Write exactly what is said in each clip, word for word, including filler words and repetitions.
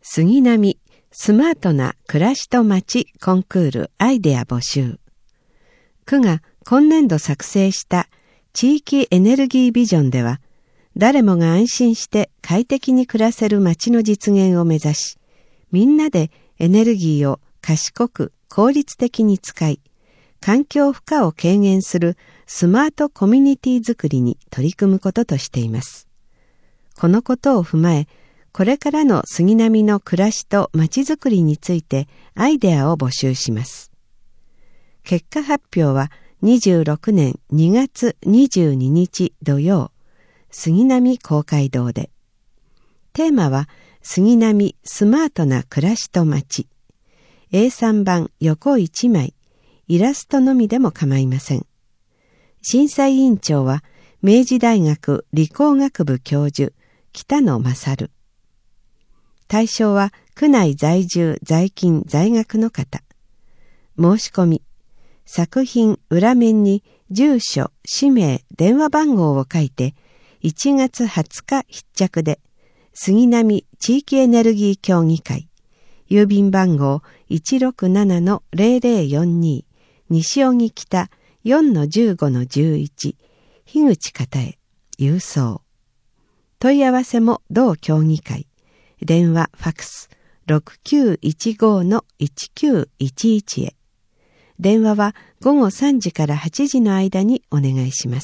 杉並スマートな暮らしと街コンクールアイデア募集。区が今年度作成した地域エネルギービジョンでは、誰もが安心して快適に暮らせる街の実現を目指し、みんなでエネルギーを賢く効率的に使い、環境負荷を軽減するスマートコミュニティづくりに取り組むこととしています。このことを踏まえ、これからの杉並の暮らしと街づくりについてアイデアを募集します。結果発表はにじゅうろくねんにがつにじゅうににち土曜、杉並公会堂で。テーマは杉並スマートな暮らしと街。エーさん 版横いちまい、イラストのみでも構いません。審査委員長は明治大学理工学部教授北野勝。対象は区内在住在勤在学の方。申し込み、作品裏面に住所、氏名、電話番号を書いていちがつはつか必着で、杉並地域エネルギー協議会、郵便番号 いちろくななのぜろぜろよんに、西荻北 よんのじゅうごのじゅういち、樋口方へ、郵送。問い合わせも同協議会、電話ファクス ろくきゅういちごのいちきゅういちいち へ。電話はごごさんじからはちじの間にお願いします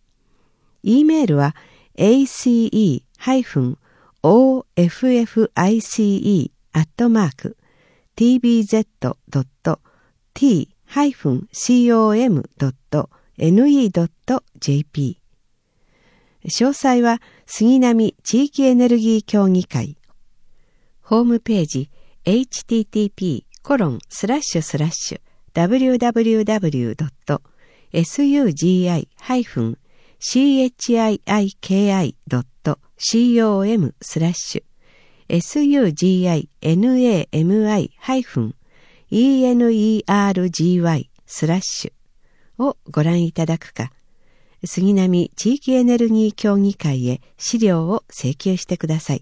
。e メールは エーシーイー オーエフエフアイシーイー アットマーク ティービーゼット ドット ティー コム ドット エヌイー ドット ジェーピー。詳細は杉並地域エネルギー協議会ホームページ エイチティーティーピーコロンスラッシュスラッシュダブリューダブリューダブリュードットエスユージーアイハイフンシーエイチアイアイケーアイドットシーオーエムスラッシュエスユージーアイエヌエーエムアイハイフンイーエヌイーアールジーワイスラッシュをご覧いただくか、杉並地域エネルギー協議会へ資料を請求してください。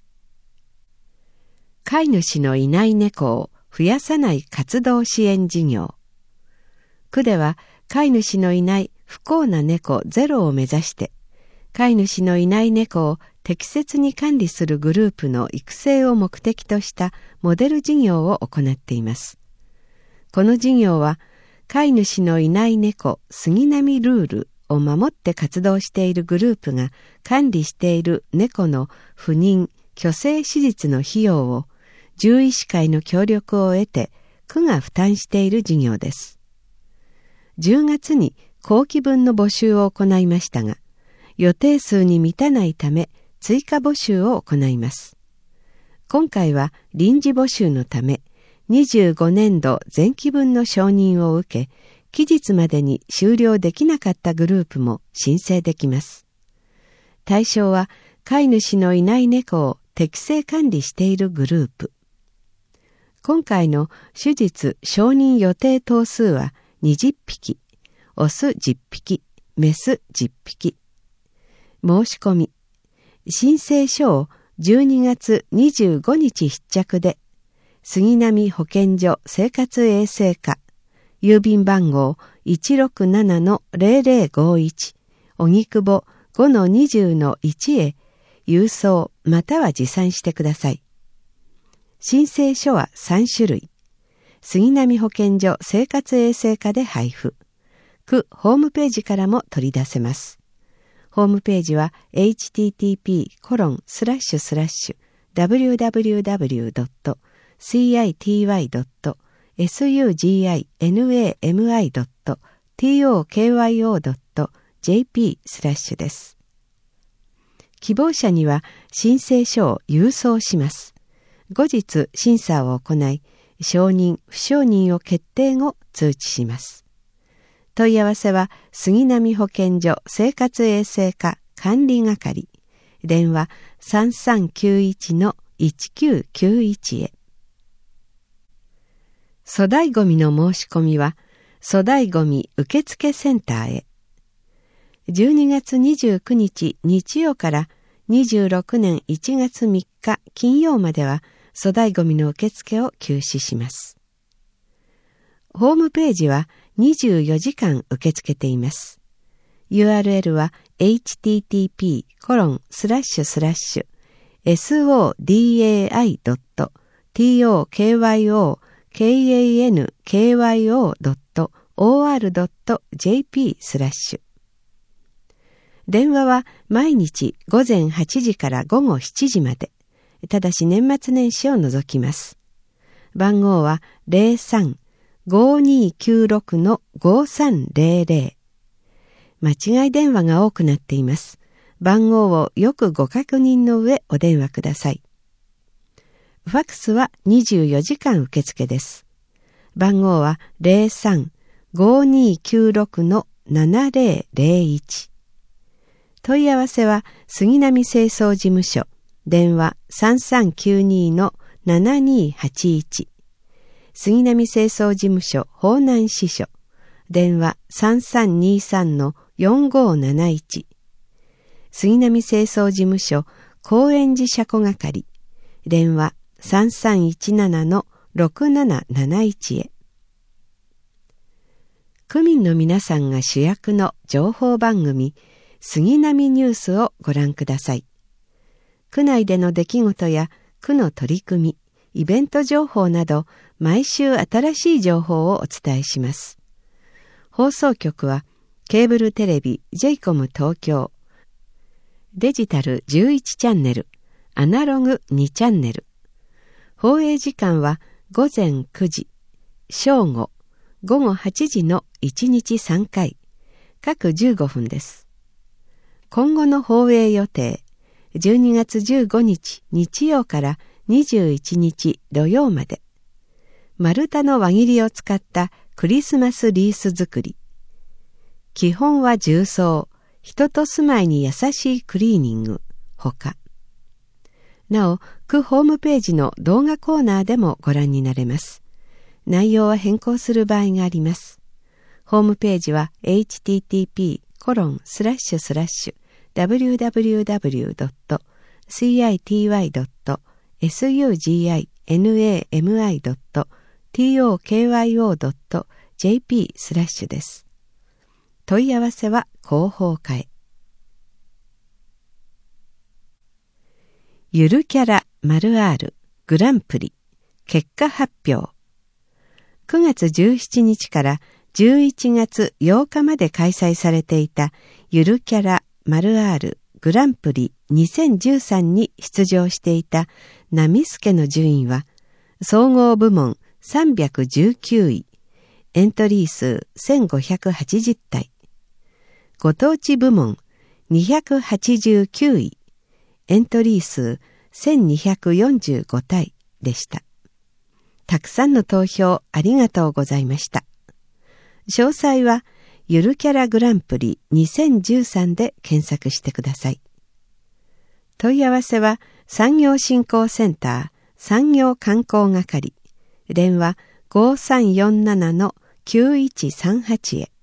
飼い主のいない猫を増やさない活動支援事業。区では飼い主のいない不幸な猫ゼロを目指して、飼い主のいない猫を適切に管理するグループの育成を目的としたモデル事業を行っています。この事業は、飼い主のいない猫杉並ルールを守って活動しているグループが管理している猫の不妊・去勢手術の費用を獣医師会の協力を得て区が負担している事業です。じゅうがつに後期分の募集を行いましたが、予定数に満たないため追加募集を行います。今回は臨時募集のため、にじゅうごねんど前期分の承認を受け、期日までに終了できなかったグループも申請できます。対象は飼い主のいない猫を適正管理しているグループ。今回の手術承認予定頭数はにじゅっぴき、オスじゅっぴき、メスじゅっぴき。申し込み、申請書をじゅうにがつにじゅうごにち必着で、杉並保健所生活衛生課、郵便番号 いちろくななのぜろぜろごいち、荻窪 ごのにじゅうのいち へ郵送または持参してください。申請書はさんしゅるい。杉並保健所生活衛生課で配布。区ホームページからも取り出せます。ホームページは エイチティーティーピーコロンスラッシュスラッシュダブリューダブリューダブリュードットシーアイティーワイドットエスユージーアイエヌエーエムアイドットティーオーケーワイオードットジェーピースラッシュです。希望者には申請書を郵送します。後日審査を行い、承認・不承認を決定後通知します。問い合わせは杉並保健所生活衛生課管理係、電話 さんさんきゅういちのいちきゅうきゅういち へ。粗大ごみの申し込みは粗大ごみ受付センターへ。じゅうにがつにじゅうくにち日曜からにじゅうろくねんいちがつみっか金曜までは粗大ごみの受付を休止します。ホームページはにじゅうよじかん受け付けています。ユーアールエル は エイチティーティーピーコロンスラッシュスラッシュエスオーディーエーアイドットトーキョードットオーアールドットジェーピー スラッシュ。電話は毎日午前はちじから午後しちじまで。ただし年末年始を除きます。番号は ゼロさん ごーにーきゅうろく ごーさんゼロゼロ。間違い電話が多くなっています。番号をよくご確認の上お電話ください。ファックスはにじゅうよじかん受付です。番号は ゼロさん ごーにーきゅうろく ななゼロゼロいち。問い合わせは杉並清掃事務所、電話 さんさんきゅうにーのななにーはちいち。杉並清掃事務所方南支所、電話 さんさんにーさんのよんごーなないち。杉並清掃事務所高円寺車庫係、電話さんさんいちななのろくなななないちへ。区民の皆さんが主役の情報番組杉並ニュースをご覧ください。区内での出来事や区の取り組み、イベント情報など毎週新しい情報をお伝えします。放送局はケーブルテレビ ジェイコム 東京、デジタルじゅういちチャンネル、アナログにチャンネル。放映時間は午前くじ、正午、午後はちじのいちにちさんかい、各じゅうごふんです。今後の放映予定、じゅうにがつじゅうごにち日曜からにじゅういちにち土曜まで。丸太の輪切りを使ったクリスマスリース作り。基本は重曹、人と住まいに優しいクリーニング、ほか。なお、区ホームページの動画コーナーでもご覧になれます。内容は変更する場合があります。ホームページは エイチティーティーピーコロンスラッシュスラッシュダブリューダブリューダブリュードットシーアイティーワイドットエスユージーアイエヌエーエムアイドットトーキョードットジェーピー スラッシュです。問い合わせは広報課へ。ゆるキャラ ○R グランプリ結果発表。くがつじゅうしちにちからじゅういちがつようかまで開催されていたゆるキャラ ○R グランプリにせんじゅうさんに出場していたナミスケの順位は総合部門さんびゃくじゅうきゅうい、エントリー数せんごひゃくはちじゅったい、ご当地部門にひゃくはちじゅうきゅうい、エントリー数せんにひゃくよんじゅうごたいでした。たくさんの投票ありがとうございました。詳細はゆるキャラグランプリにせんじゅうさんで検索してください。問い合わせは産業振興センター産業観光係、電話ごーさんよんななのきゅういちさんはちへ。